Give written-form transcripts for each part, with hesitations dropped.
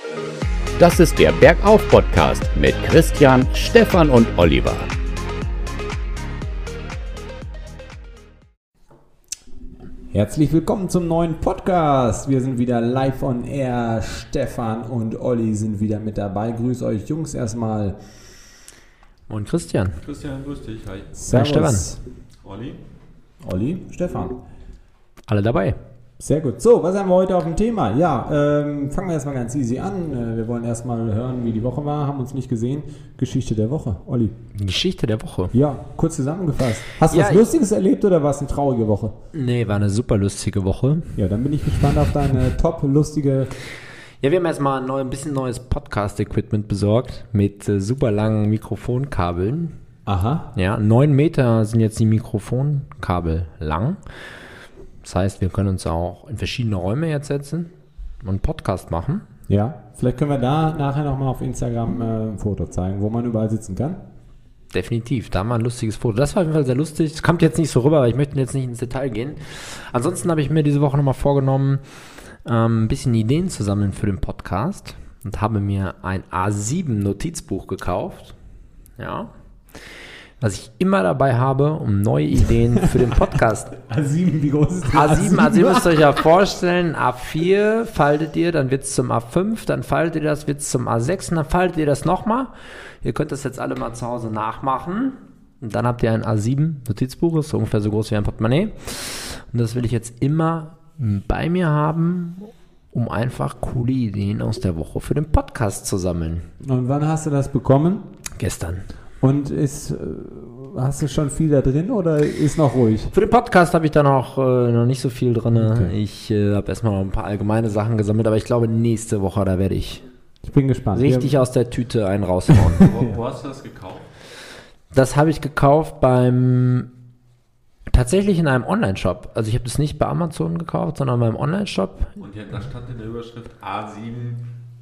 Das ist der Bergauf-Podcast mit Christian, Stefan und Oliver. Herzlich willkommen zum neuen Podcast. Wir sind wieder live on air. Stefan und Olli sind wieder mit dabei. Grüß euch Jungs erstmal. Und Christian. Christian, grüß dich. Hi. Servus. Hi Stefan. Olli, Stefan. Alle dabei. Sehr gut. So, was haben wir heute auf dem Thema? Ja, fangen wir erstmal ganz easy an. Wir wollen erstmal hören, wie die Woche war. Haben uns nicht gesehen. Geschichte der Woche. Olli. Geschichte der Woche. Ja, kurz zusammengefasst. Hast du was Lustiges erlebt oder war es eine traurige Woche? Nee, war eine super lustige Woche. Ja, dann bin ich gespannt auf deine top-lustige... Ja, wir haben erstmal ein bisschen neues Podcast-Equipment besorgt mit super langen Mikrofonkabeln. Aha. Ja, 9 Meter sind jetzt die Mikrofonkabel lang. Das heißt, wir können uns auch in verschiedene Räume jetzt setzen und einen Podcast machen. Ja, vielleicht können wir da nachher nochmal auf Instagram ein Foto zeigen, wo man überall sitzen kann. Definitiv, da mal ein lustiges Foto. Das war auf jeden Fall sehr lustig. Es kommt jetzt nicht so rüber, aber ich möchte jetzt nicht ins Detail gehen. Ansonsten habe ich mir diese Woche nochmal vorgenommen, ein bisschen Ideen zu sammeln für den Podcast und habe mir ein A7-Notizbuch gekauft. Ja. Was ich immer dabei habe, um neue Ideen für den Podcast. A7, wie groß ist das? A7, also ihr müsst euch ja vorstellen, A4 faltet ihr, dann wird es zum A5, dann faltet ihr das, wird es zum A6 und dann faltet ihr das nochmal. Ihr könnt das jetzt alle mal zu Hause nachmachen. Und dann habt ihr ein A7-Notizbuch, ist so ungefähr so groß wie ein Portemonnaie. Und das will ich jetzt immer bei mir haben, um einfach coole Ideen aus der Woche für den Podcast zu sammeln. Und wann hast du das bekommen? Gestern. Und hast du schon viel da drin oder ist noch ruhig? Für den Podcast habe ich da noch nicht so viel drin. Okay. Ich habe erstmal noch ein paar allgemeine Sachen gesammelt, aber ich glaube, nächste Woche, da werde ich bin gespannt. richtig aus der Tüte einen raushauen. Wo hast du das gekauft? Das habe ich gekauft tatsächlich in einem Online-Shop. Also ich habe das nicht bei Amazon gekauft, sondern beim Online-Shop. Und da stand in der Überschrift A7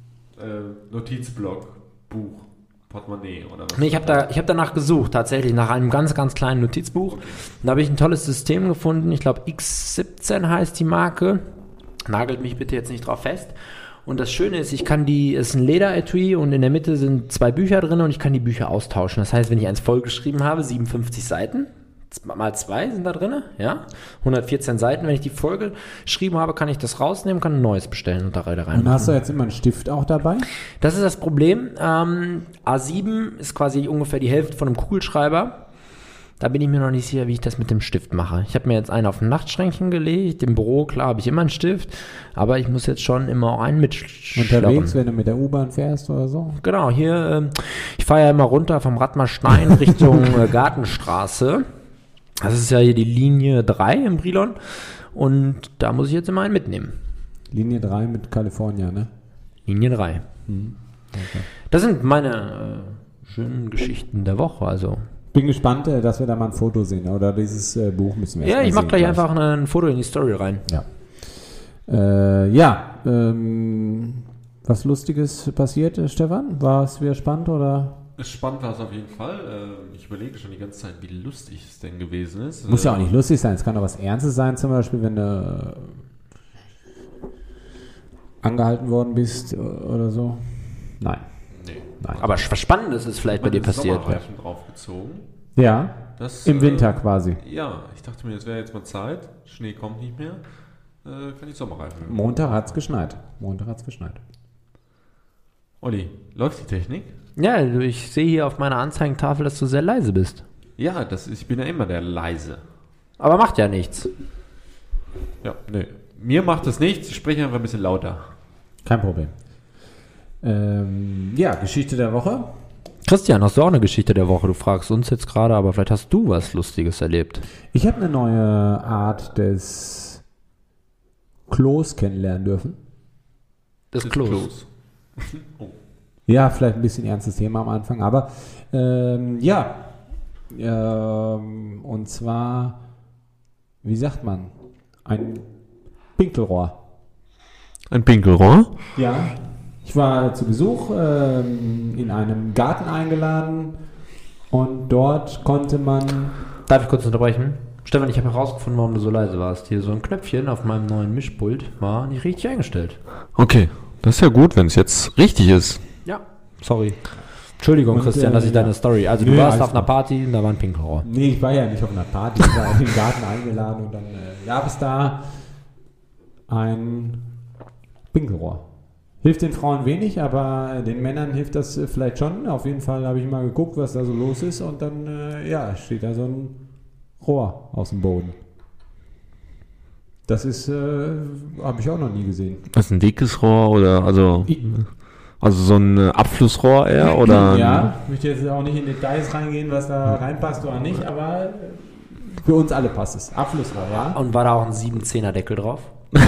Notizblock, Buch, Portemonnaie oder was? Nee, ich hab danach gesucht, tatsächlich, nach einem ganz, ganz kleinen Notizbuch. Okay. Da habe ich ein tolles System gefunden. Ich glaube, X17 heißt die Marke. Nagelt mich bitte jetzt nicht drauf fest. Und das Schöne ist, es ist ein Lederetui und in der Mitte sind 2 Bücher drin und ich kann die Bücher austauschen. Das heißt, wenn ich eins vollgeschrieben habe, 57 Seiten, mal 2 sind da drin, ja, 114 Seiten. Wenn ich die vollgeschrieben habe, kann ich das rausnehmen, kann ein neues bestellen und da rein. Und hast du jetzt immer einen Stift auch dabei? Das ist das Problem. A7 ist quasi ungefähr die Hälfte von einem Kugelschreiber. Da bin ich mir noch nicht sicher, wie ich das mit dem Stift mache. Ich habe mir jetzt einen auf ein Nachtschränkchen gelegt. Im Büro, klar, habe ich immer einen Stift. Aber ich muss jetzt schon immer auch einen mitschleppen. Unterwegs, wenn du mit der U-Bahn fährst oder so? Genau, hier, ich fahre ja immer runter vom Radmarstein Richtung Gartenstraße. Das ist ja hier die Linie 3 im Brilon. Und da muss ich jetzt immer einen mitnehmen. Linie 3 mit California, ne? Linie 3. Okay. Das sind meine schönen Geschichten der Woche, also... Bin gespannt, dass wir da mal ein Foto sehen. Oder dieses Buch müssen wir Ja, ich mache gleich gleich einfach ein Foto in die Story rein. Ja. Was Lustiges passiert, Stefan? War es wieder spannend oder? Spannend war es auf jeden Fall. Ich überlege schon die ganze Zeit, wie lustig es denn gewesen ist. Muss ja auch nicht lustig sein. Es kann auch was Ernstes sein, zum Beispiel, wenn du angehalten worden bist oder so. Nein. Nein. Aber was Spannendes ist vielleicht bei dir passiert. Sommerreifen draufgezogen. Ja, Das, im Winter quasi. Ja, ich dachte mir, es wäre jetzt mal Zeit. Schnee kommt nicht mehr. Kann ich Sommerreifen. Montag hat es geschneit. Olli, läuft die Technik? Ja, ich sehe hier auf meiner Anzeigentafel, dass du sehr leise bist. Ja, ich bin ja immer der Leise. Aber macht ja nichts. Ja, nee. Mir macht das nichts. Ich spreche einfach ein bisschen lauter. Kein Problem. Ja, Geschichte der Woche. Christian, hast du auch eine Geschichte der Woche? Du fragst uns jetzt gerade, aber vielleicht hast du was Lustiges erlebt. Ich habe eine neue Art des Klos kennenlernen dürfen. Des Klos. Oh. Ja, vielleicht ein bisschen ernstes Thema am Anfang, aber ja. Und zwar, wie sagt man? Ein Pinkelrohr. Ein Pinkelrohr? Ja. Ich war zu Besuch in einem Garten eingeladen und dort konnte man... Darf ich kurz unterbrechen? Stefan, ich habe herausgefunden, warum du so leise warst. Hier so ein Knöpfchen auf meinem neuen Mischpult war nicht richtig eingestellt. Okay. Das ist ja gut, wenn es jetzt richtig ist. Ja, sorry. Entschuldigung, Und, Christian, dass ich deine ja. Story... Also Nö, du warst alles auf einer gut. Party und da war ein Pinkelrohr. Nee, ich war ja nicht auf einer Party, ich war in den Garten eingeladen und dann gab es da ein Pinkelrohr. Hilft den Frauen wenig, aber den Männern hilft das vielleicht schon. Auf jeden Fall habe ich mal geguckt, was da so los ist und dann steht da so ein Rohr aus dem Boden. Das ist, habe ich auch noch nie gesehen. Das ist ein dickes Rohr oder also so ein Abflussrohr eher oder? Ja, ich möchte jetzt auch nicht in Details reingehen, was da reinpasst oder nicht, aber für uns alle passt es. Abflussrohr, ja. Und war da auch ein 7-10er Deckel drauf?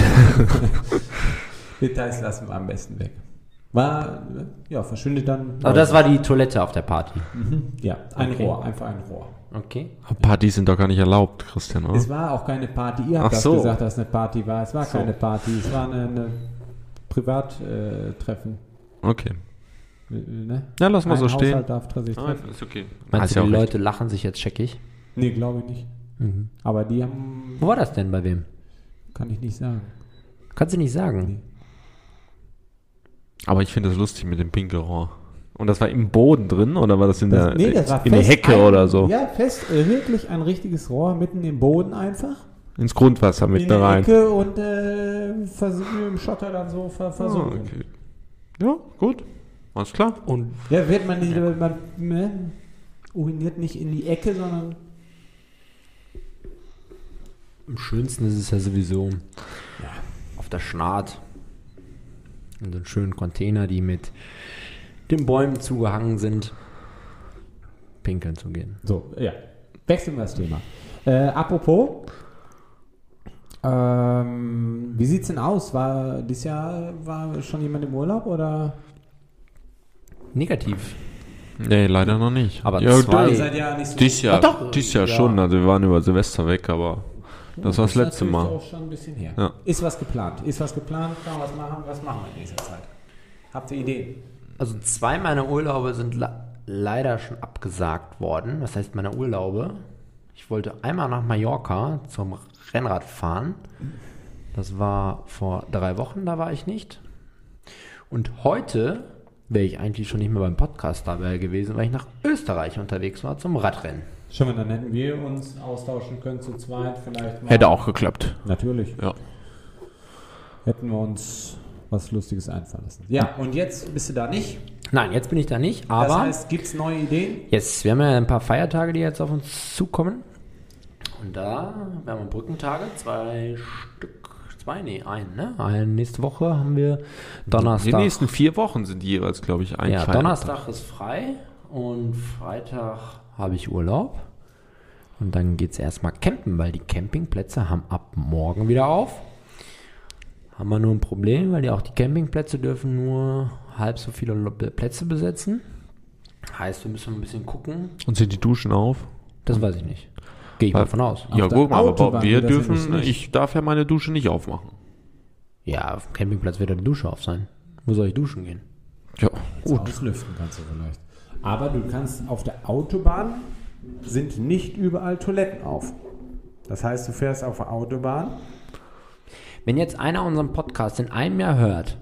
Details lassen wir am besten weg. War, verschwindet dann. Aber das war die Toilette auf der Party. Ja, ein Okay. Rohr, einfach ein Rohr. Okay. Partys sind doch gar nicht erlaubt, Christian, oder? Es war auch keine Party. Ihr habt Ach das so. gesagt, dass es eine Party war. Es war So. keine Party. Es war eine Privattreffen. Okay. Ne? Ja, lass mal Ein so stehen. Haushalt darf sich treffen. ist okay. Meinst du, die Leute lachen sich jetzt scheckig? Nee, glaube ich nicht. Mhm. Aber die haben, Wo war das denn bei wem? kann ich nicht sagen. Kannst du nicht sagen. Aber ich finde das lustig mit dem Pinkelrohr. Und das war im Boden drin oder war das in der war in der fest Hecke oder so? Ja, fest, wirklich ein richtiges Rohr mitten im Boden einfach. Ins Grundwasser mit in da der rein. Ecke und im Schotter dann so versunken. okay. Ja, gut. Alles klar. Und Ja, wird man nicht, man uriniert nicht in die Ecke, sondern am schönsten ist es ja sowieso auf der Schnaht. In so einen schönen Container, die mit den Bäumen zugehangen sind, pinkeln zu gehen. so, ja. Wechseln wir das Thema. Apropos, wie sieht's denn aus? Dieses Jahr war schon jemand im Urlaub oder? Negativ. Nee, leider noch nicht. Aber ja, zwei- Ihr seid ja nicht so. Dieses Jahr, Ach doch. dieses Jahr Ja. schon. Also wir waren über Silvester weg, aber das war das letzte ist Mal. natürlich auch schon ein bisschen her. Ja. Ist was geplant? Kann man was machen? Was machen wir in nächster Zeit? Habt ihr Ideen? Also 2 meiner Urlaube sind leider schon abgesagt worden. Was heißt meine Urlaube? Ich wollte einmal nach Mallorca zum Rennrad fahren. Das war vor 3 Wochen, da war ich nicht. Und heute wäre ich eigentlich schon nicht mehr beim Podcast dabei gewesen, weil ich nach Österreich unterwegs war zum Radrennen. Schon, dann hätten wir uns austauschen können zu zweit vielleicht mal. Hätte auch geklappt. Natürlich. Ja. Hätten wir uns was Lustiges einfallen lassen. Ja, und jetzt bist du da nicht. Nein, jetzt bin ich da nicht, aber Das heißt, gibt es neue Ideen? jetzt, wir haben ja ein paar Feiertage, die jetzt auf uns zukommen. Und da, wir haben Brückentage, 2 Stück, nächste Woche haben wir Donnerstag. Die nächsten 4 Wochen sind jeweils, glaube ich, ein Ja, Feiertag. Donnerstag ist frei und Freitag habe ich Urlaub. Und dann geht es erstmal campen, weil die Campingplätze haben ab morgen wieder auf. Haben wir nur ein Problem, weil auch die Campingplätze dürfen nur halb so viele Plätze besetzen. Heißt, wir müssen ein bisschen gucken. Und sind die Duschen auf? Das weiß ich nicht. Gehe ich mal von aus. Ja, der guck mal, aber Autobahn wir geht das dürfen, nämlich nicht. ich darf ja meine Dusche nicht aufmachen. Ja, auf dem Campingplatz wird da die Dusche auf sein. Wo soll ich duschen gehen? Ja, Gut. Auslüften kannst du vielleicht. Aber du kannst auf der Autobahn sind nicht überall Toiletten auf. Das heißt, du fährst auf der Autobahn. Wenn jetzt einer unseren Podcast in einem Jahr hört,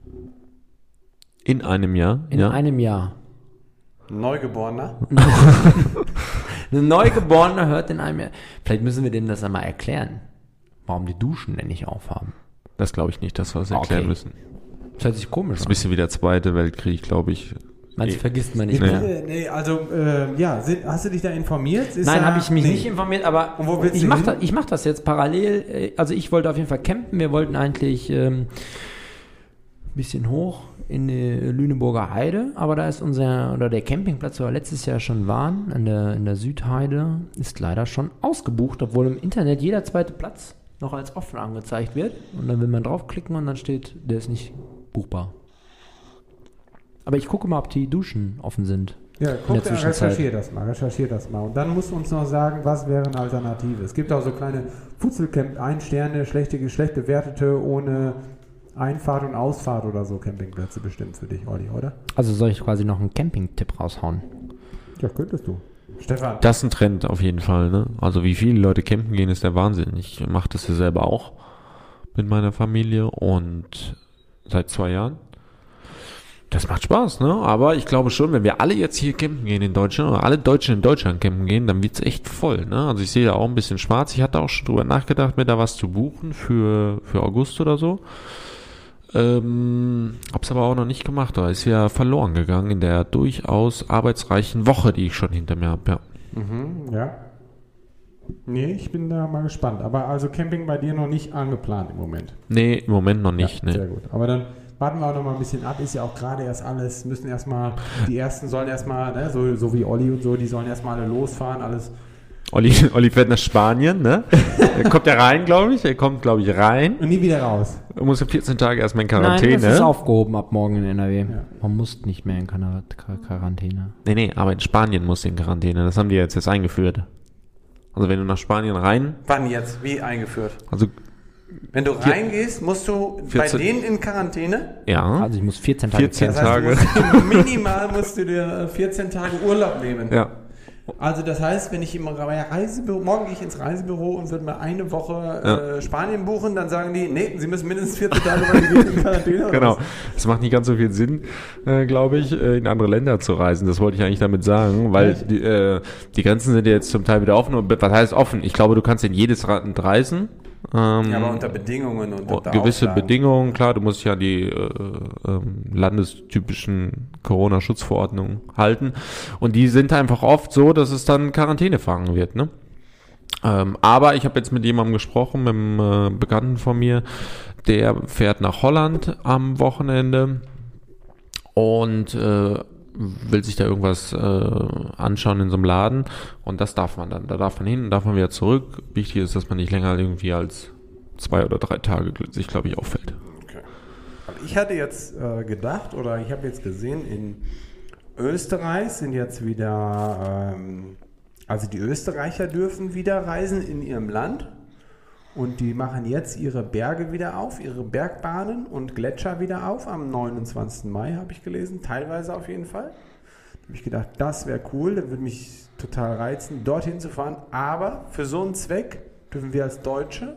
in einem Jahr. in einem Jahr, Neugeborener. eine Neugeborene hört in einem Jahr, vielleicht müssen wir dem das einmal erklären, warum die Duschen denn nicht aufhaben. Das glaube ich nicht, dass wir das erklären Okay. müssen. Das hört sich komisch Das ist ein an. bisschen wie der Zweite Weltkrieg, glaube ich. Meinst du, vergisst man nicht Nee. mehr? Nee, also, hast du dich da informiert? Ist Nein, da- habe ich mich nee. nicht informiert, aber Und wo willst ich du mache hin? das, mach das jetzt parallel. Also ich wollte auf jeden Fall campen. Wir wollten eigentlich ein bisschen hoch in die Lüneburger Heide, aber da ist der Campingplatz, wo wir letztes Jahr schon waren, in der Südheide, ist leider schon ausgebucht, obwohl im Internet jeder zweite Platz noch als offen angezeigt wird. Und dann will man draufklicken und dann steht, der ist nicht buchbar. Aber ich gucke mal, ob die Duschen offen sind. Ja, in guck, der Zwischenzeit. recherchier das mal. Und dann musst du uns noch sagen, was wäre eine Alternative. Es gibt auch so kleine Futzelcamp, 1 Sterne, schlecht bewertete, ohne Einfahrt und Ausfahrt oder so Campingplätze bestimmt für dich, Olli, oder? Also soll ich quasi noch einen Camping-Tipp raushauen? Ja, könntest du. Stefan. Das ist ein Trend auf jeden Fall. Ne? Also wie viele Leute campen gehen, ist der Wahnsinn. Ich mache das ja selber auch mit meiner Familie und seit 2 Jahren. Das macht Spaß, ne? Aber ich glaube schon, wenn wir alle jetzt hier campen gehen in Deutschland, oder alle Deutschen in Deutschland campen gehen, dann wird's echt voll, ne? Also ich sehe da auch ein bisschen schwarz. Ich hatte auch schon drüber nachgedacht, mir da was zu buchen für August oder so. Hab's aber auch noch nicht gemacht. Da ist ja verloren gegangen in der durchaus arbeitsreichen Woche, die ich schon hinter mir habe, ja. Ja. Nee, ich bin da mal gespannt. Aber also Camping bei dir noch nicht angeplant im Moment? Nee, im Moment noch nicht, ja, ne. Sehr gut. Aber dann warten wir auch noch mal ein bisschen ab. Ist ja auch gerade erst alles, müssen erstmal, die Ersten sollen erstmal, ne, so wie Olli und so, die sollen erstmal alle losfahren, alles. Olli fährt nach Spanien, ne? Er kommt ja rein, glaube ich. Er kommt, glaube ich, rein. Und nie wieder raus. Er muss ja 14 Tage erstmal in Quarantäne. Nein, das ist aufgehoben ab morgen in NRW. Ja. Man muss nicht mehr in Quarantäne. Nee, aber in Spanien muss in Quarantäne. Das haben die jetzt eingeführt. Also wenn du nach Spanien rein... Wann jetzt? Wie eingeführt? Also wenn du reingehst, musst du 14 bei denen in Quarantäne? ja, Also ich muss 14 Tage 14 Das heißt, Tage. minimal musst du dir 14 Tage Urlaub nehmen. Ja, Also das heißt, wenn ich im Reisebüro, morgen gehe ich ins Reisebüro und würde mir eine Woche Spanien buchen, dann sagen die, nee, sie müssen mindestens 14 Tage in Quarantäne. Oder genau. was? Es macht nicht ganz so viel Sinn, glaube ich, in andere Länder zu reisen. Das wollte ich eigentlich damit sagen, weil die Grenzen sind ja jetzt zum Teil wieder offen. Und was heißt offen? Ich glaube, du kannst in jedes Land reisen. Ja, aber unter Bedingungen und unter gewisse Auflagen. Bedingungen, klar, du musst dich an die landestypischen Corona-Schutzverordnungen halten. Und die sind einfach oft so, dass es dann Quarantäne fangen wird, ne? Aber ich habe jetzt mit jemandem gesprochen, mit einem Bekannten von mir, der fährt nach Holland am Wochenende und will sich da irgendwas anschauen in so einem Laden und das darf man dann. Da darf man hin und darf man wieder zurück. Wichtig ist, dass man nicht länger irgendwie als 2 oder 3 Tage sich, glaube ich, auffällt. Okay. Aber ich hatte jetzt gedacht, oder ich habe jetzt gesehen, in Österreich sind jetzt wieder, also die Österreicher dürfen wieder reisen in ihrem Land und die machen jetzt ihre Berge wieder auf, ihre Bergbahnen und Gletscher wieder auf. Am 29. Mai habe ich gelesen, teilweise auf jeden Fall. Da habe ich gedacht, das wäre cool, das würde mich total reizen, dorthin zu fahren. Aber für so einen Zweck dürfen wir als Deutsche,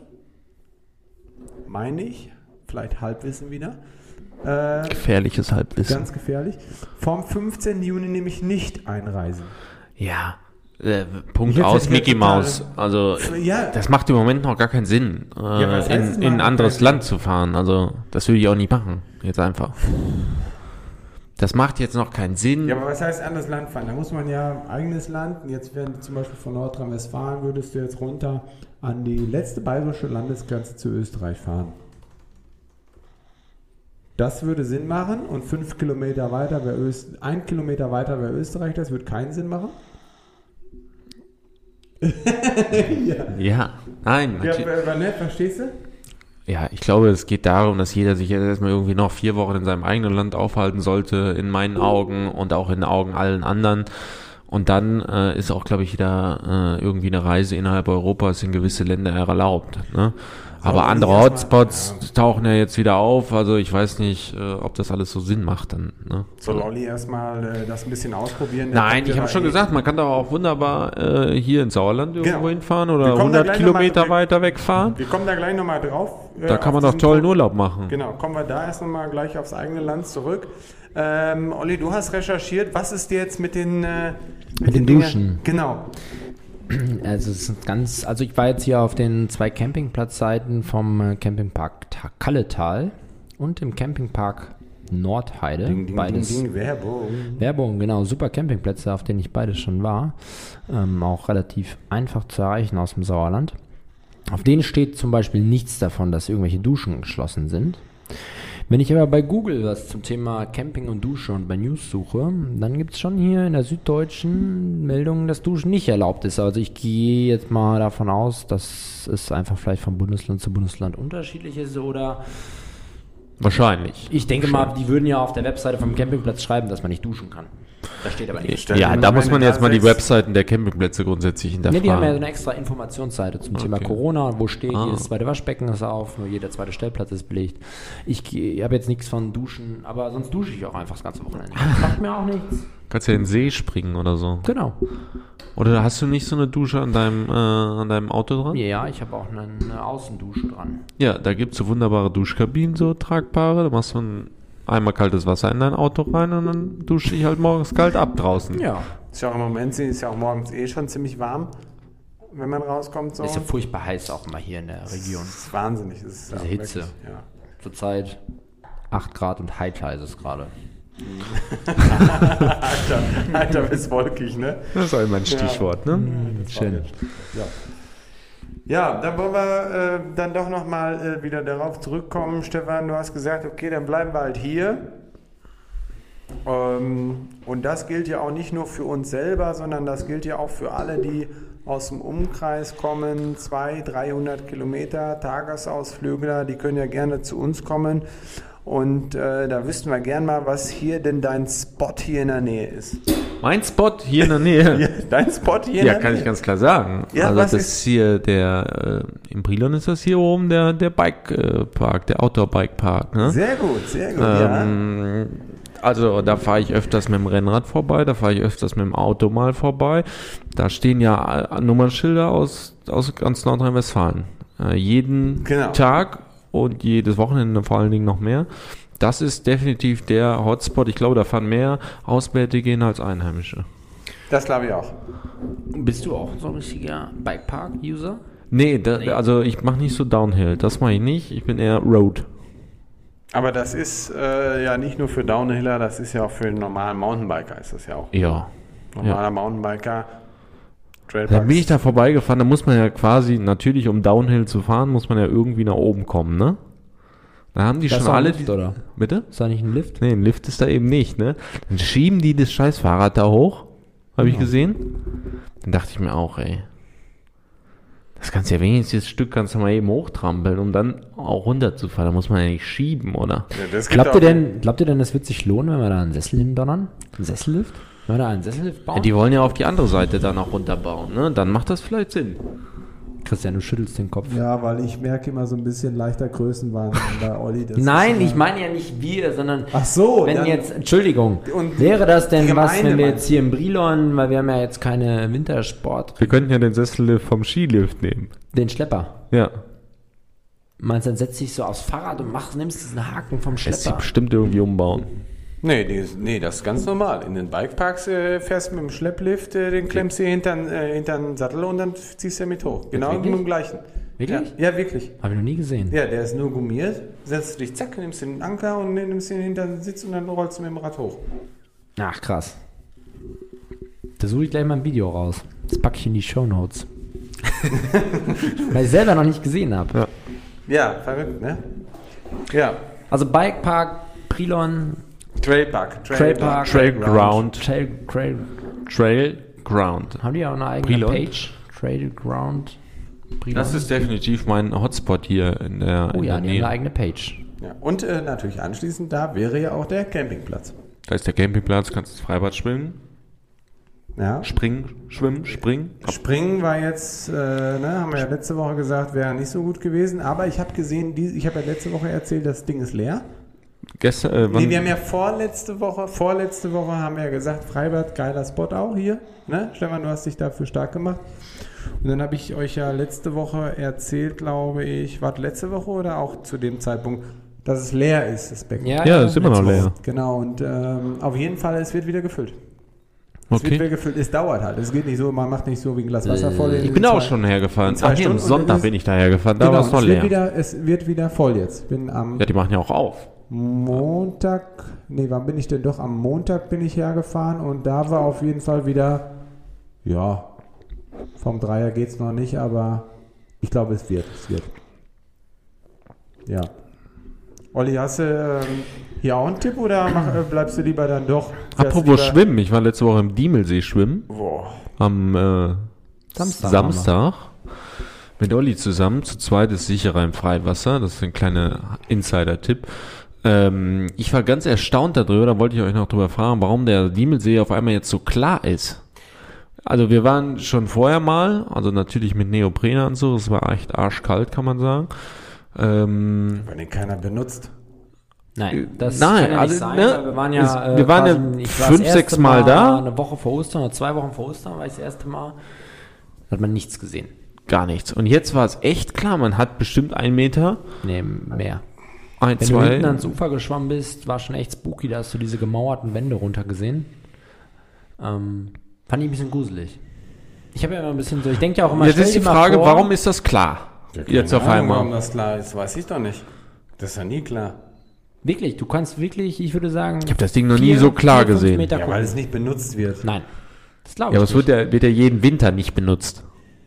meine ich, vielleicht Halbwissen wieder, Gefährliches Halbwissen. ganz gefährlich, vom 15. Juni nämlich nicht einreisen. Ja. Punkt Jetzt aus, hätte ich Mickey total- Maus. Also, Ja. das macht im Moment noch gar keinen Sinn, was heißt es in ein macht anderes keinen Land zu fahren. Also, das würde ich auch nicht machen. Jetzt einfach. Das macht jetzt noch keinen Sinn. Ja, aber was heißt anderes Land fahren? Da muss man ja eigenes Land. Jetzt werden zum Beispiel von Nordrhein-Westfalen würdest du jetzt runter an die letzte bayerische Landesgrenze zu Österreich fahren. Das würde Sinn machen und 5 Kilometer weiter wäre 1 Kilometer weiter wäre Österreich. Das würde keinen Sinn machen. Ja, nein. Ja, natürlich- aber nicht, verstehst du? Ja, ich glaube, es geht darum, dass jeder sich jetzt erstmal irgendwie noch 4 Wochen in seinem eigenen Land aufhalten sollte, in meinen Augen und auch in den Augen allen anderen. Und dann ist auch, glaube ich, wieder irgendwie eine Reise innerhalb Europas in gewisse Länder erlaubt. Ne? Aber andere erstmal- Hotspots tauchen ja jetzt wieder auf. Also ich weiß nicht, ob das alles so Sinn macht dann. Ne? Soll Olli erstmal das ein bisschen ausprobieren? Nein, ich habe schon gesagt, man kann doch auch wunderbar hier ins Sauerland irgendwo Genau. hinfahren Wir oder kommen da 100 gleich Kilometer noch mal- weiter wegfahren. Wir kommen da gleich nochmal drauf. Da kann man auf doch tollen diesen Urlaub machen. Genau, kommen wir da erst nochmal gleich aufs eigene Land zurück. Olli, du hast recherchiert, was ist dir jetzt mit den den Dingen- Duschen. Genau. Also es sind also ich war jetzt hier auf den 2 Campingplatzseiten vom Campingpark Kalletal und dem Campingpark Nordheide. Beides Werbung. Werbung, genau, super Campingplätze, auf denen ich beides schon war. Auch relativ einfach zu erreichen aus dem Sauerland. Auf denen steht zum Beispiel nichts davon, dass irgendwelche Duschen geschlossen sind. Wenn ich aber bei Google was zum Thema Camping und Dusche und bei News suche, dann gibt es schon hier in der Süddeutschen Meldungen, dass Duschen nicht erlaubt ist. Also ich gehe jetzt mal davon aus, dass es einfach vielleicht von Bundesland zu Bundesland unterschiedlich ist oder Wahrscheinlich. ich denke mal, die würden ja auf der Webseite vom Campingplatz schreiben, dass man nicht duschen kann. Das steht aber nicht. Stell Ja, dir da mal muss eine man jetzt mal die da Webseiten der Campingplätze grundsätzlich Ne, die haben ja so hinterfragen. eine extra Informationsseite zum Thema Okay. Corona und wo steht, Ah. jedes zweite Waschbecken ist auf, nur jeder zweite Stellplatz ist belegt. Ich habe jetzt nichts von Duschen, aber sonst dusche ich auch einfach das ganze Wochenende. Macht mir auch nichts. Kannst ja in den See springen oder so. Genau. Oder hast du nicht so eine Dusche an deinem Auto dran? Ja, ich habe auch eine Außendusche dran. Ja, da gibt es so wunderbare Duschkabinen, so tragbare. Da machst du einmal kaltes Wasser in dein Auto rein und dann dusche dich halt morgens kalt ab draußen. Ja. Ist ja auch im Moment ist ja auch morgens schon ziemlich warm, wenn man rauskommt. So. Ist ja furchtbar heiß auch mal hier in der Region. Das ist wahnsinnig. Das ist Diese auch Hitze. Wirklich, ja. Zurzeit 8 Grad und heiß ist es gerade. Alter, ist wolkig, ne? Das ist auch immer ein Stichwort, ne? Schön. Ja, dann wollen wir dann doch nochmal wieder darauf zurückkommen. Stefan, du hast gesagt, okay, dann bleiben wir halt hier. Und das gilt ja auch nicht nur für uns selber, sondern das gilt ja auch für alle, die aus dem Umkreis kommen, 200-300 Kilometer, Tagesausflügler, die können ja gerne zu uns kommen. Und da wüssten wir gern mal, was hier denn dein Spot hier in der Nähe ist. Mein Spot hier in der Nähe. Ja, dein Spot hier in der Ja, kann Nähe. ich ganz klar sagen. Ja, also was das ist- ist hier im Brilon ist das hier oben der Bikepark, der Outdoor-Bike-Park. Ne? Sehr gut, ja. Also da fahre ich öfters mit dem Rennrad vorbei, da fahre ich öfters mit dem Auto mal vorbei. Da stehen ja Nummernschilder aus ganz Nordrhein-Westfalen. Jeden Genau. Tag und jedes Wochenende vor allen Dingen noch mehr. Das ist definitiv der Hotspot. Ich glaube, da fahren mehr Auswärtige hin als Einheimische. Das glaube ich auch. Bist du auch so ein richtiger Bikepark-User? Nee, also ich mache nicht so Downhill. Das mache ich nicht. Ich bin eher Road. Aber das ist ja nicht nur für Downhiller, das ist ja auch für einen normalen Mountainbiker ist das ja auch. Ja. Normaler Mountainbiker, Da Trailparks. bin ich da vorbeigefahren, da muss man ja quasi, natürlich um Downhill zu fahren, muss man ja irgendwie nach oben kommen, ne? Da haben die Das schon ist auch ein alle... Lift, oder? Bitte? Ist da nicht ein Lift? Nee, ein Lift ist da eben nicht, ne? Dann schieben die das scheiß Fahrrad da hoch, habe ich gesehen. Dann dachte ich mir auch, ey, das kannst du ja wenigstens, das Stück kannst du mal eben hochtrampeln, um dann auch runterzufahren. Da muss man ja nicht schieben, oder? Ja, das gibt Glaubt ihr auch- denn, das wird sich lohnen, wenn wir da einen Sessel hindonnern? Einen Sessellift? Wenn wir da einen Sessellift bauen? Ja, die wollen ja auf die andere Seite dann auch runterbauen, ne? Dann macht das vielleicht Sinn. Christian, du schüttelst den Kopf. Ja, weil ich merke immer so ein bisschen leichter Größenwahn bei Olli. Das Nein, ist ich meine ja nicht wir, sondern Ach so, wenn dann- jetzt, Entschuldigung, Und wäre das denn die was, wenn Gemeinde wir meinst jetzt hier im Brilon, weil wir haben ja jetzt keine Wintersport, Wir könnten ja den Sessellift vom Skilift nehmen. den Schlepper. Ja. Meinst du, dann setzt dich so aufs Fahrrad und nimmst diesen Haken vom Lässt sich Schlepper? bestimmt irgendwie umbauen. Nee, das ist ganz normal. In den Bikeparks fährst du mit dem Schlepplift, den klemmst du hinter den Sattel und dann ziehst du mit hoch. Genau Wirklich? mit dem gleichen. Wirklich? Ja, wirklich. Habe ich noch nie gesehen. Ja, der ist nur gummiert. Setzt du dich, zack, nimmst den Anker und nimmst den hinter den Sitz und dann rollst du mit dem Rad hoch. Ach, krass. Da suche ich gleich mal ein Video raus. Das packe ich in die Shownotes. Weil ich selber noch nicht gesehen habe. Ja, verrückt, ne? Ja. Also Bikepark, Brilon, Trailpark. Trailpark, Trailground. Trailground. Trailground. Haben die ja auch eine eigene Brilon? Page? Trailground. Brilon. Das ist definitiv mein Hotspot hier in der, Oh in ja, der die haben Nähe. eine eigene Page. Ja. Und natürlich anschließend, da wäre ja auch der Campingplatz. Da ist der Campingplatz, kannst ins Freibad schwimmen, Ja. schwimmen, springen. Springen war jetzt, haben wir ja letzte Woche gesagt, wäre nicht so gut gewesen. Aber ich habe gesehen, ich habe ja letzte Woche erzählt, das Ding ist leer. Gestern, Nee, wir haben ja vorletzte Woche haben wir ja gesagt, Freibad, geiler Spot auch hier. Ne? Stefan, du hast dich dafür stark gemacht. Und dann habe ich euch ja letzte Woche erzählt, glaube ich, war letzte Woche oder auch zu dem Zeitpunkt, dass es leer ist, das Becken. Ja, ist immer noch Letzte leer. Woche. Genau, und auf jeden Fall, es wird wieder gefüllt. Es wird wieder Okay. gefüllt, es dauert halt. Es geht nicht so, man macht nicht so wie ein Glas Wasser voll. Ich bin da auch schon hergefahren. in 2 Ach nee, am Stunden und Sonntag es- bin ich da hergefahren, da Genau, war es noch es leer. es wird wieder voll jetzt. Bin am Ja, die machen ja auch auf. Montag, wann bin ich denn doch? Am Montag bin ich hergefahren und da war auf jeden Fall wieder, ja, vom Dreier geht es noch nicht, aber ich glaube, es wird. Ja. Olli, hast du hier auch einen Tipp oder bleibst du lieber dann doch? fährst Apropos lieber- Schwimmen, ich war letzte Woche im Diemelsee schwimmen. Boah. Am Samstag Samstag mit Olli zusammen. Zu zweit ist sicherer im Freiwasser. Das ist ein kleiner Insider-Tipp. Ich war ganz erstaunt darüber, da wollte ich euch noch drüber fragen, warum der Diemelsee auf einmal jetzt so klar ist. Also wir waren schon vorher mal, also natürlich mit Neopren und so, es war echt arschkalt, kann man sagen. Weil den keiner benutzt. Nein, das Nein, kann ja also, nicht sein, ne, weil wir waren ja, wir waren ja quasi, ich war das 5, erste 6 Mal da. Eine Woche vor Ostern oder 2 Wochen vor Ostern war ich das erste Mal. Da hat man nichts gesehen. Gar nichts. Und jetzt war es echt klar, man hat bestimmt 1 Meter, Nee, mehr. 1, Wenn du hinten 2. ans Ufer geschwommen bist, war schon echt spooky, da hast du diese gemauerten Wände runtergesehen. Fand ich ein bisschen gruselig. Ich habe ja immer ein bisschen so, ich denke ja auch immer, Jetzt stell ist die dir mal Frage, vor, warum ist das klar? Jetzt auf Warum einmal. das klar ist, weiß ich doch nicht. Das ist ja nie klar. Wirklich, du kannst wirklich, ich würde sagen, Ich habe das Ding noch nie so klar gesehen. Meter Ja, gucken. weil es nicht benutzt wird. Nein, das glaube Ja, ich aber es nicht. wird ja jeden Winter nicht benutzt.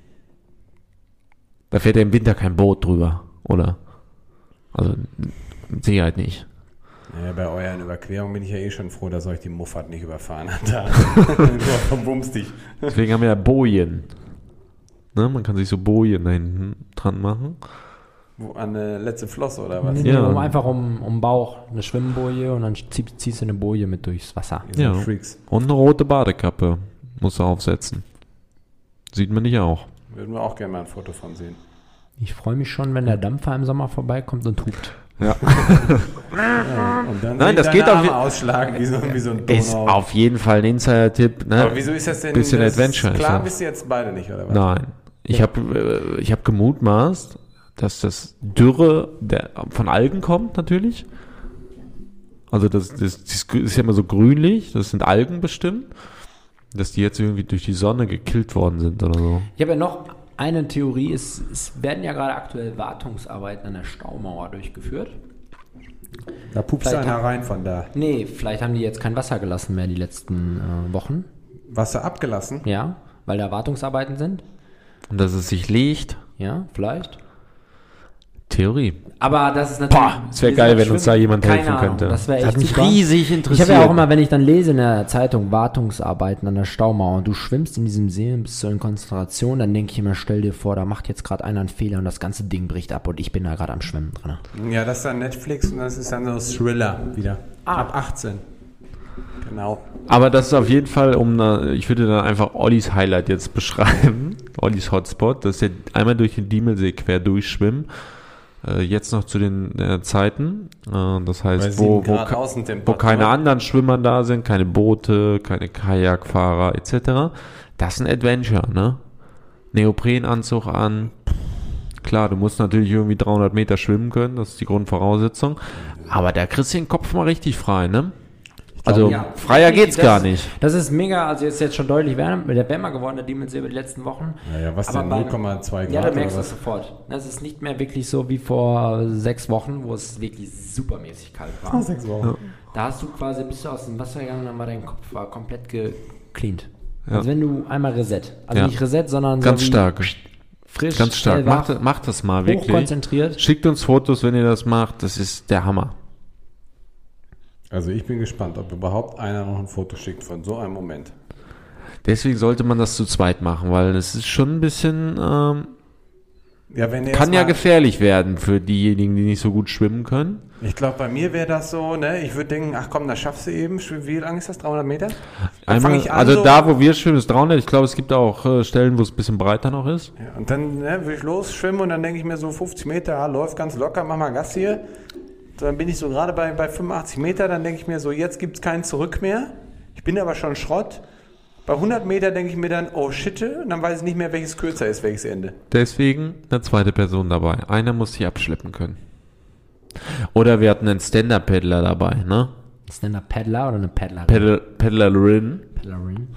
Da fährt ja im Winter kein Boot drüber, oder? Also mit Sicherheit nicht. Ja, bei euren Überquerungen bin ich ja eh schon froh, dass euch die Muffat nicht überfahren hat. Da. Nur verbumst dich. Deswegen haben wir ja Bojen. Ne? Man kann sich so Bojen da hinten dran machen. Wo, an der letzte Flosse oder was? Nee, Ja. einfach um Bauch eine Schwimmboje und dann ziehst du eine Boje mit durchs Wasser. Ihr seid Ja. Freaks. Und eine rote Badekappe musst du aufsetzen. Sieht man nicht auch. Würden wir auch gerne mal ein Foto von sehen. Ich freue mich schon, wenn der Dampfer im Sommer vorbeikommt und hupt. Ja, und dann Nein, das deine geht auf Arme je- ausschlagen wie so ein Ist Donau. auf jeden Fall ein Insider-Tipp. Ne? Aber wieso ist das denn? Bisschen das Adventure Ist ist klar, das. wisst ihr jetzt beide nicht, oder was? Nein. Ich hab gemutmaßt, dass das Dürre von Algen kommt, natürlich. Also das ist ja immer so grünlich. Das sind Algen bestimmt. Dass die jetzt irgendwie durch die Sonne gekillt worden sind oder so. Ich habe ja noch eine Theorie, es werden ja gerade aktuell Wartungsarbeiten an der Staumauer durchgeführt. Da pupst Vielleicht einer rein von da. Nee, vielleicht haben die jetzt kein Wasser gelassen mehr die letzten Wochen. Wasser abgelassen? Ja, weil da Wartungsarbeiten sind. Und dass es sich legt. Ja, vielleicht. Theorie. Aber das ist natürlich... Es wäre wir geil, sind wenn uns da jemand Keine helfen Ahnung, könnte. Das wäre echt hat mich super. riesig Ich interessiert. habe ja auch immer, wenn ich dann lese in der Zeitung Wartungsarbeiten an der Staumauer und du schwimmst in diesem See und bist so in Konzentration, dann denke ich immer, stell dir vor, da macht jetzt gerade einer einen Fehler und das ganze Ding bricht ab und ich bin da gerade am Schwimmen drin. Ja, das ist dann Netflix und das ist dann so Thriller wieder. Ab 18. Genau. Aber das ist auf jeden Fall, ich würde dann einfach Ollis Highlight jetzt beschreiben. Ollis Hotspot. Das ist ja einmal durch den Diemelsee quer durchschwimmen. Jetzt noch zu den Zeiten. Das Bei heißt, 7 wo Grad Außentemperatur. keine anderen Schwimmer da sind, keine Boote, keine Kajakfahrer etc. Das ist ein Adventure, ne? Neoprenanzug an. Klar, du musst natürlich irgendwie 300 Meter schwimmen können, das ist die Grundvoraussetzung. Aber da kriegst du den Kopf mal richtig frei, ne? Also Ja, freier geht's das- gar nicht. Das ist mega, also ist jetzt schon deutlich wärmer geworden, der Diemelsee über die letzten Wochen. Naja, was Aber denn? beim- 0,2 Grad Ja, da oder merkst du was? es sofort. Das ist nicht mehr wirklich so wie vor 6 Wochen, wo es wirklich supermäßig kalt war. 6 Wochen. Da hast du quasi, bist du aus dem Wasser gegangen, dann war dein Kopf komplett gecleant. Ja. Also wenn du einmal Reset. Also Ja. nicht Reset, sondern Ganz so wie stark. frisch, Ganz stark. hellwach, Macht das mal wirklich. hochkonzentriert. Schickt uns Fotos, wenn ihr das macht. Das ist der Hammer. Also ich bin gespannt, ob überhaupt einer noch ein Foto schickt von so einem Moment. Deswegen sollte man das zu zweit machen, weil das ist schon ein bisschen, Ja, wenn ihr kann ja erstmal- gefährlich werden für diejenigen, die nicht so gut schwimmen können. Ich glaube, bei mir wäre das so, ne? Ich würde denken, ach komm, das schaffst du eben. Wie lang ist das? 300 Meter? Dann fang Einmal, ich an, also so- da, wo wir schwimmen, ist 300. Ich glaube, es gibt auch Stellen, wo es ein bisschen breiter noch ist. Ja, und dann würde ich losschwimmen und dann denke ich mir so 50 Meter, ja, läuft ganz locker, mach mal Gas hier. So, dann bin ich so gerade bei 85 Meter, dann denke ich mir so, jetzt gibt es kein Zurück mehr. Ich bin aber schon Schrott. Bei 100 Meter denke ich mir dann, oh shit, und dann weiß ich nicht mehr, welches kürzer ist, welches Ende. Deswegen eine zweite Person dabei. Einer muss sich abschleppen können. Oder wir hatten einen Stand-Up-Paddler dabei, ne? Ist denn ein Paddler oder eine Paddlerin? Paddlerin. Paddlerin.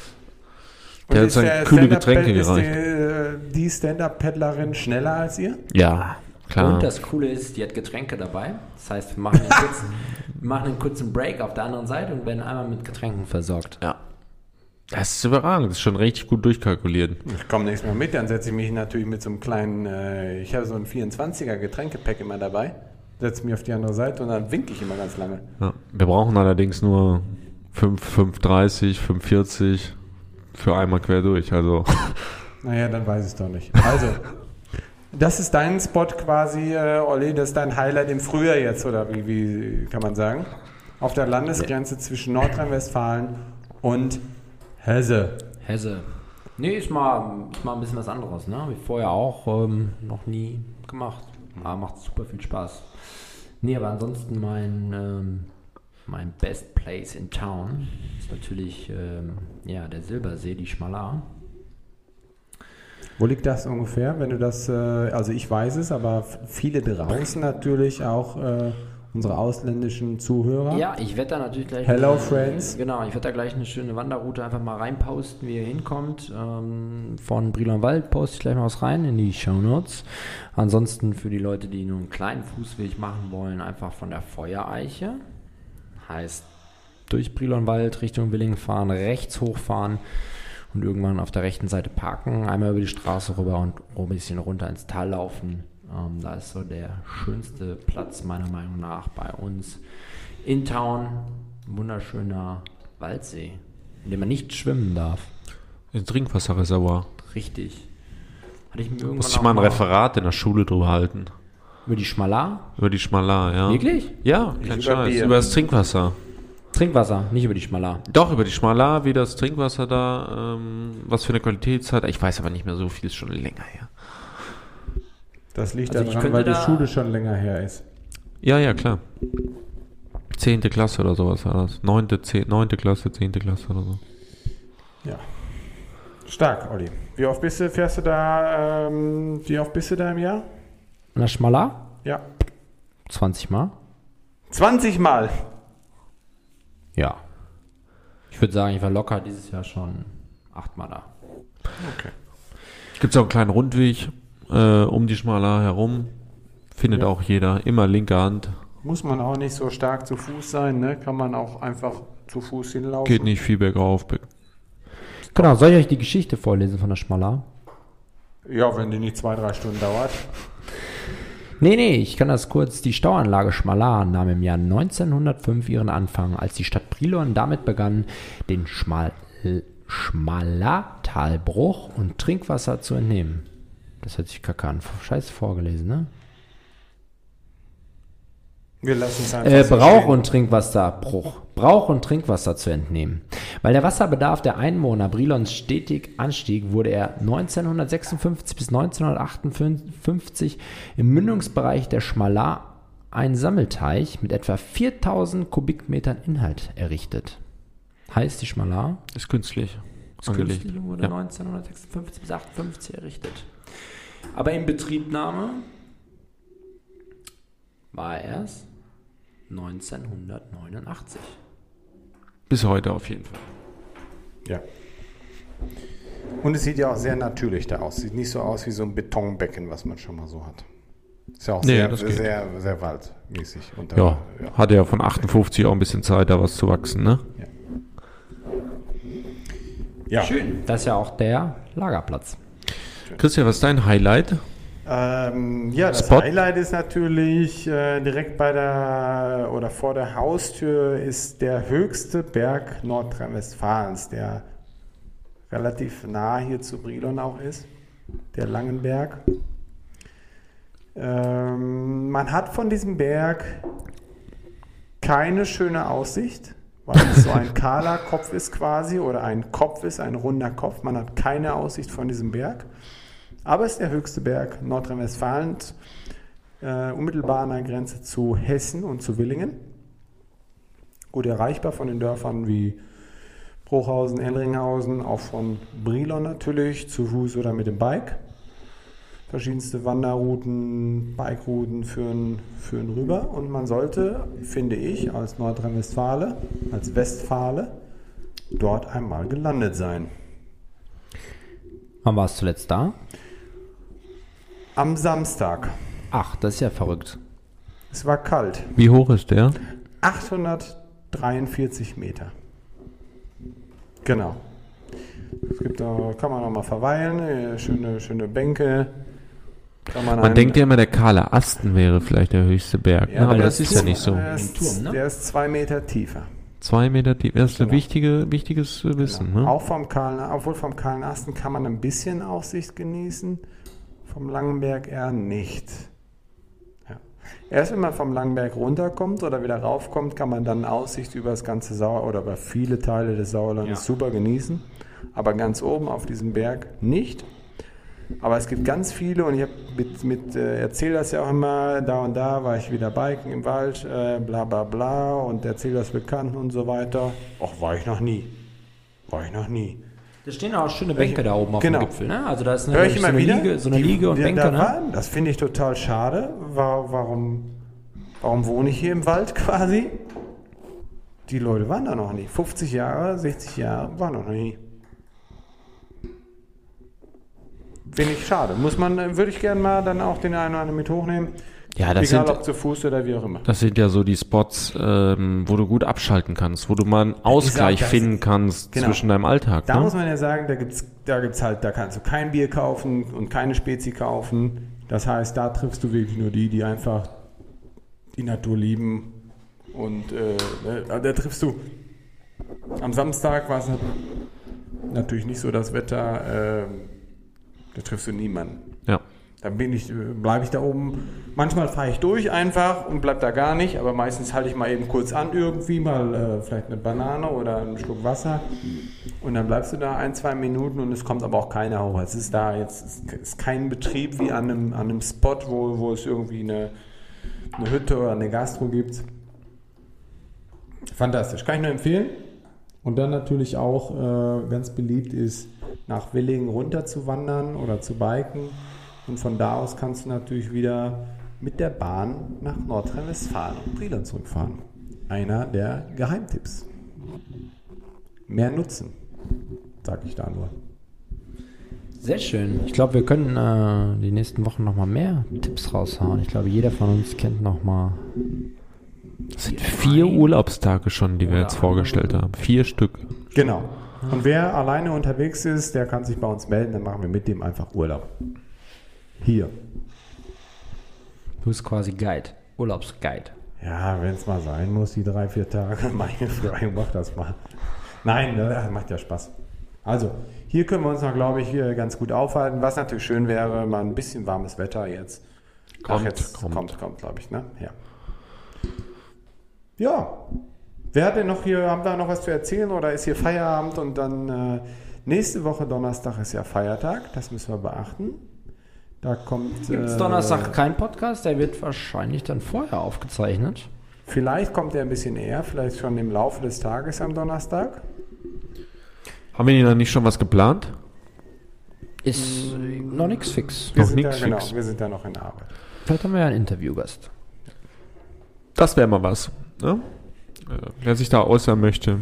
Der hat ist uns der dann kühle Stand-Up-Paddler- Getränke ist gereicht. die Stand-Up-Paddlerin schneller als ihr? Ja, klar. Und das Coole ist, die hat Getränke dabei. Das heißt, wir machen einen kurzen Break auf der anderen Seite und werden einmal mit Getränken versorgt. Ja. Das ist überragend. Das ist schon richtig gut durchkalkuliert. Ich komme nächstes Mal mit, dann setze ich mich natürlich mit so einem kleinen, ich habe so ein 24er Getränkepack immer dabei, setze mich auf die andere Seite und dann winke ich immer ganz lange. Ja. Wir brauchen allerdings nur 5,30, 5,40 für einmal quer durch. Also Naja, dann weiß ich es doch nicht. Also, das ist dein Spot quasi, Olli, das ist dein Highlight im Frühjahr jetzt, oder wie kann man sagen? Auf der Landesgrenze zwischen Nordrhein-Westfalen und Hesse. Hesse. Nee, ist mal ein bisschen was anderes, ne? Wie vorher auch, noch nie gemacht. Aber macht super viel Spaß. Nee, aber ansonsten mein Best Place in Town ist natürlich der Silbersee, die Schmalar. Wo liegt das ungefähr, wenn du das, also ich weiß es, aber viele draußen natürlich auch unsere ausländischen Zuhörer. Ja, ich werde da natürlich gleich... Hello, Friends. Genau, ich werde da gleich eine schöne Wanderroute einfach mal reinposten, wie ihr hinkommt. Von Brilonwald poste ich gleich mal was rein in die Shownotes. Ansonsten für die Leute, die nur einen kleinen Fußweg machen wollen, einfach von der Feuereiche. Heißt, durch Brilonwald Richtung Willingen fahren, rechts hochfahren und irgendwann auf der rechten Seite parken, einmal über die Straße rüber und ein bisschen runter ins Tal laufen. Da ist so der schönste Platz meiner Meinung nach bei uns in Town. Ein wunderschöner Waldsee, in dem man nicht schwimmen darf. Ein Trinkwasserreservoir. Richtig. Hatte ich mir irgendwann Muss ich mal ein Referat in der Schule drüber halten. Über die Schmalar? Über die Schmalar, ja. Wirklich? Ja, kein Scheiß. Über das Trinkwasser. Trinkwasser, nicht über die Schmalar. Doch, über die Schmalar, wie das Trinkwasser da, was für eine Qualität es hat. Ich weiß aber nicht mehr so viel, ist schon länger her. Das liegt Also ich daran, könnte weil die Schule schon länger her ist. Ja, klar. 10. Klasse oder sowas war das. 9. Klasse, 10. Klasse oder so. Ja. Stark, Olli. Wie oft fährst du da, wie oft bist du da im Jahr? In der Schmalar? Ja. 20 Mal? 20 Mal? Ja. Ich würde sagen, ich war locker dieses Jahr schon 8 Mal da. Okay. Gibt es auch einen kleinen Rundweg um die Schmalar herum. Findet auch jeder. Immer linke Hand. Muss man auch nicht so stark zu Fuß sein, ne? Kann man auch einfach zu Fuß hinlaufen. Geht nicht viel bergauf. Genau, soll ich euch die Geschichte vorlesen von der Schmalar? Ja, wenn die nicht 2-3 Stunden dauert. Nee, ich kann das kurz. Die Stauanlage Schmalar nahm im Jahr 1905 ihren Anfang, als die Stadt Brilon damit begann, den Schmalartalbruch und Trinkwasser zu entnehmen. Das hört sich kacke an. Scheiße vorgelesen, ne? Wir lassen es einfach so Brauch stehen. und Trinkwasserbruch. Brauch und Trinkwasser zu entnehmen. Weil der Wasserbedarf der Einwohner Brilons stetig anstieg, wurde er 1956 bis 1958 im Mündungsbereich der Schmalar ein Sammelteich mit etwa 4000 Kubikmetern Inhalt errichtet. Heißt, die Schmalar Ist künstlich. wurde 1956 bis 1958 errichtet. Aber in Betriebnahme war er erst 1989. Bis heute auf jeden Fall. Ja. Und es sieht ja auch sehr natürlich da aus. Sieht nicht so aus wie so ein Betonbecken, was man schon mal so hat. Ist ja auch Nee, sehr, das geht. sehr, sehr waldmäßig. Und da, Ja, hatte ja von 58 auch ein bisschen Zeit, da was zu wachsen, ne? Ja. Schön. Das ist ja auch der Lagerplatz. Christian, was ist dein Highlight? Das Spot? Highlight ist natürlich direkt bei der oder vor der Haustür ist der höchste Berg Nordrhein-Westfalens, der relativ nah hier zu Brilon auch ist, der Langenberg. Man hat von diesem Berg keine schöne Aussicht, weil es so ein kahler Kopf ist quasi oder ein Kopf ist, ein runder Kopf. Man hat keine Aussicht von diesem Berg. Aber es ist der höchste Berg Nordrhein-Westfalens, unmittelbar an der Grenze zu Hessen und zu Willingen. Gut erreichbar von den Dörfern wie Bruchhausen, Elringhausen, auch von Brilon natürlich, zu Fuß oder mit dem Bike. Verschiedenste Wanderrouten, Bikerouten führen rüber. Und man sollte, finde ich, als Nordrhein-Westfale, als Westfale, dort einmal gelandet sein. Wann warst du zuletzt da? Am Samstag. Ach, das ist ja verrückt. Es war kalt. Wie hoch ist der? 843 Meter. Genau. Es gibt da, kann man auch mal verweilen, schöne Bänke. Man denkt ja immer, der kahle Asten wäre vielleicht der höchste Berg, Ja, ne? Aber weil das das ist ja nicht so. Der Turm, ne? ist 2 Meter tiefer. 2 Meter tief. Das ist ein Genau. wichtiges Wissen, Genau. ne? Auch vom kahlen Asten kann man ein bisschen Aussicht genießen, vom Langenberg eher nicht. Ja. Erst wenn man vom Langenberg runterkommt oder wieder raufkommt, kann man dann Aussicht über das ganze Sauerland oder über viele Teile des Sauerlandes super genießen, aber ganz oben auf diesem Berg nicht. Aber es gibt ganz viele und ich habe erzähle das ja auch immer, da und da war ich wieder biken im Wald, bla bla bla und erzähle das Bekannten und so weiter. Ach, war ich noch nie. Da stehen auch schöne Bänke da oben auf genau. dem Gipfel, ne? Also da ist Hör ich immer wieder, Liege und Bänke, ne? Das finde ich total schade. Warum wohne ich hier im Wald quasi? Die Leute waren da noch nie. 50 Jahre, 60 Jahre waren noch nie. Finde ich schade. Würde ich gerne mal dann auch den einen oder anderen mit hochnehmen. Ja, das egal sind, ob zu Fuß oder wie auch immer. das sind ja so die Spots, wo du gut abschalten kannst, wo du mal einen Ausgleich finden kannst zwischen deinem Alltag. Da ne? muss man ja sagen, da kannst du kein Bier kaufen und keine Spezi kaufen. Das heißt, da triffst du wirklich nur die einfach die Natur lieben. Und da triffst du am Samstag, war es natürlich nicht so das Wetter, da triffst du niemanden. Ja. Dann bleibe ich da oben. Manchmal fahre ich durch einfach und bleib da gar nicht, aber meistens halte ich mal eben kurz an irgendwie, mal vielleicht eine Banane oder einen Schluck Wasser und dann bleibst du da 1-2 Minuten und es kommt aber auch keiner hoch. Es ist da jetzt ist kein Betrieb wie an einem Spot, wo es irgendwie eine Hütte oder eine Gastro gibt. Fantastisch, kann ich nur empfehlen. Und dann natürlich auch ganz beliebt ist, nach Willingen runter zu wandern oder zu biken. Und von da aus kannst du natürlich wieder mit der Bahn nach Nordrhein-Westfalen und Brilon zurückfahren. Einer der Geheimtipps. Mehr nutzen, sag ich da nur. Sehr schön. Ich glaube, wir können die nächsten Wochen nochmal mehr Tipps raushauen. Ich glaube, jeder von uns kennt nochmal. Das sind 4 Urlaubstage schon, die wir jetzt vorgestellt haben. 4 Stück. Genau. Und wer alleine unterwegs ist, der kann sich bei uns melden, dann machen wir mit dem einfach Urlaub. Hier. Du bist quasi Guide, Urlaubsguide. Ja, wenn es mal sein muss, die 3-4 Tage, meine Frage, mach das mal. Nein, das macht ja Spaß. Also, hier können wir uns noch, glaube ich, ganz gut aufhalten. Was natürlich schön wäre, mal ein bisschen warmes Wetter jetzt. Kommt, glaube ich, ne? Ja. Ja. Wer hat denn noch hier, haben wir noch was zu erzählen oder ist hier Feierabend und dann nächste Woche Donnerstag ist ja Feiertag, das müssen wir beachten. Da kommt. Gibt es Donnerstag keinen Podcast? Der wird wahrscheinlich dann vorher aufgezeichnet. Vielleicht kommt er ein bisschen eher, vielleicht schon im Laufe des Tages am Donnerstag. Haben wir denn nicht schon was geplant? Ist noch nichts fix. Wir sind da noch in Arbeit. Vielleicht haben wir ja einen Interviewgast. Das wäre mal was. Ne? Wer sich da äußern möchte,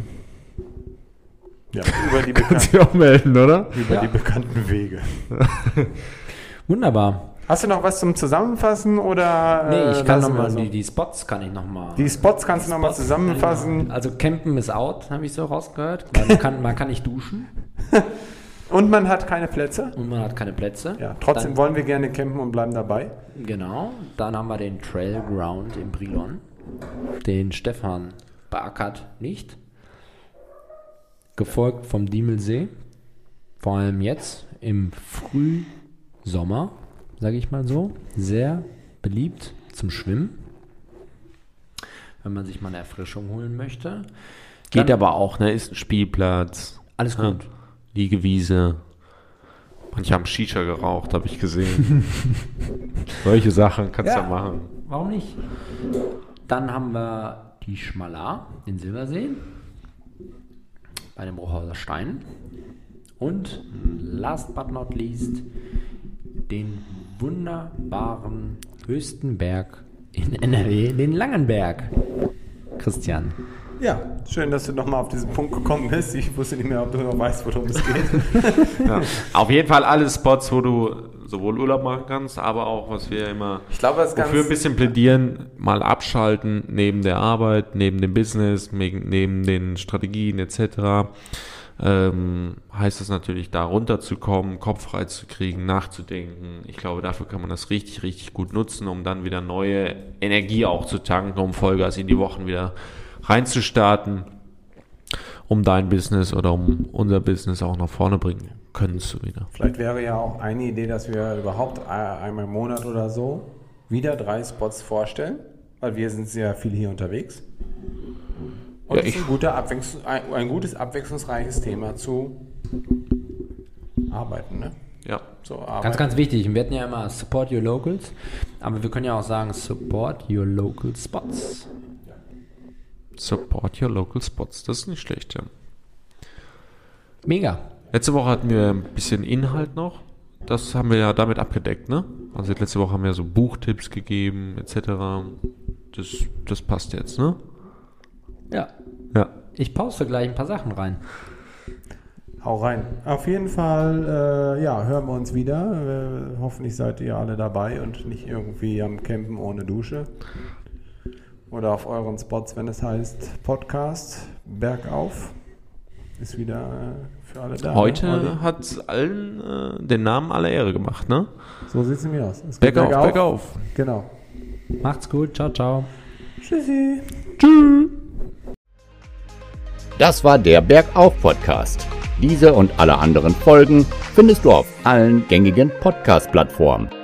Ja, über die kann sich auch melden, oder? die bekannten Wege. Wunderbar. Hast du noch was zum Zusammenfassen oder? Nee, ich kann lassen wir nochmal, so? die Spots kann ich nochmal. Die Spots kannst du nochmal zusammenfassen. Also Campen ist out, habe ich so rausgehört. Man kann nicht duschen. Und man hat keine Plätze. Und man hat keine Plätze. Ja, trotzdem Dann, wollen wir gerne campen und bleiben dabei. Genau. Dann haben wir den Trailground in Brilon. Den Stefan beackert nicht. Gefolgt vom Diemelsee. Vor allem jetzt im Frühsommer, sage ich mal so. Sehr beliebt zum Schwimmen. Wenn man sich mal eine Erfrischung holen möchte. Geht aber auch, ne? Ist ein Spielplatz. Alles gut. Ja. Liegewiese. Manche haben Shisha geraucht, habe ich gesehen. Solche Sachen kannst du ja machen. Warum nicht? Dann haben wir die Schmalar, den Silbersee, bei dem Bruchhauser Stein. Und last but not least den wunderbaren höchsten Berg in NRW, den Langenberg. Christian. Ja, schön, dass du nochmal auf diesen Punkt gekommen bist. Ich wusste nicht mehr, ob du noch weißt, worum es geht. Ja. Auf jeden Fall alle Spots, wo du sowohl Urlaub machen kannst, aber auch, was wir immer wofür ein bisschen plädieren, mal abschalten neben der Arbeit, neben dem Business, neben den Strategien etc. Heißt es natürlich, da runterzukommen, Kopf frei zu kriegen, nachzudenken. Ich glaube, dafür kann man das richtig, richtig gut nutzen, um dann wieder neue Energie auch zu tanken, um Vollgas in die Wochen wieder reinzustarten, um dein Business oder um unser Business auch nach vorne bringen können zu wieder. Vielleicht wäre ja auch eine Idee, dass wir überhaupt einmal im Monat oder so wieder 3 Spots vorstellen, weil wir sind sehr viel hier unterwegs. Und Ja, es ist ein gutes, abwechslungsreiches Thema zu arbeiten. Ne? Ja. So Ganz, arbeiten. ganz wichtig. Wir hatten ja immer Support Your Locals, aber wir können ja auch sagen Support Your Local Spots. Support your local spots. Das ist nicht schlecht, ja. Mega. Letzte Woche hatten wir ein bisschen Inhalt noch. Das haben wir ja damit abgedeckt, ne? Also letzte Woche haben wir so Buchtipps gegeben, etc. Das passt jetzt, ne? Ja. Ja. Ich poste gleich ein paar Sachen rein. Hau rein. Auf jeden Fall, hören wir uns wieder. Hoffentlich seid ihr alle dabei und nicht irgendwie am Campen ohne Dusche. Oder auf euren Spots, wenn es heißt Podcast Bergauf. Ist wieder für alle da. Heute ne? Olli? hat allen den Namen aller Ehre gemacht, ne? So sieht es nämlich aus. Es geht Bergauf, bergauf. Genau. Macht's gut. Ciao, ciao. Tschüssi. Das war der Bergauf-Podcast. Diese und alle anderen Folgen findest du auf allen gängigen Podcast-Plattformen.